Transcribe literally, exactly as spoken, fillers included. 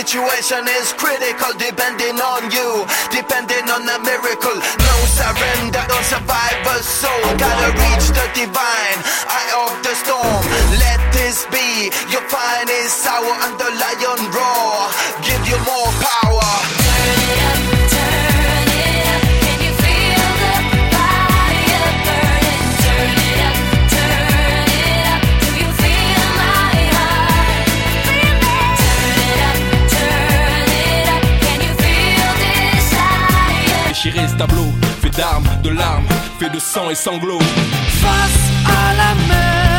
situation is critical, depending on you, depending on the miracle. No surrender, don't survive a soul. Gotta reach the divine, eye of the storm. Let this be your finest hour under lion roar. Give you more power. Turn it up, turn it up. Can you feel the fire burning? Turn it up, turn it up. Do you feel my heart? Turn it up, turn it up. Can you feel desire? Déchirer ce tableau, fait d'armes, de larmes, fait de sang et sanglots. Face à la mer.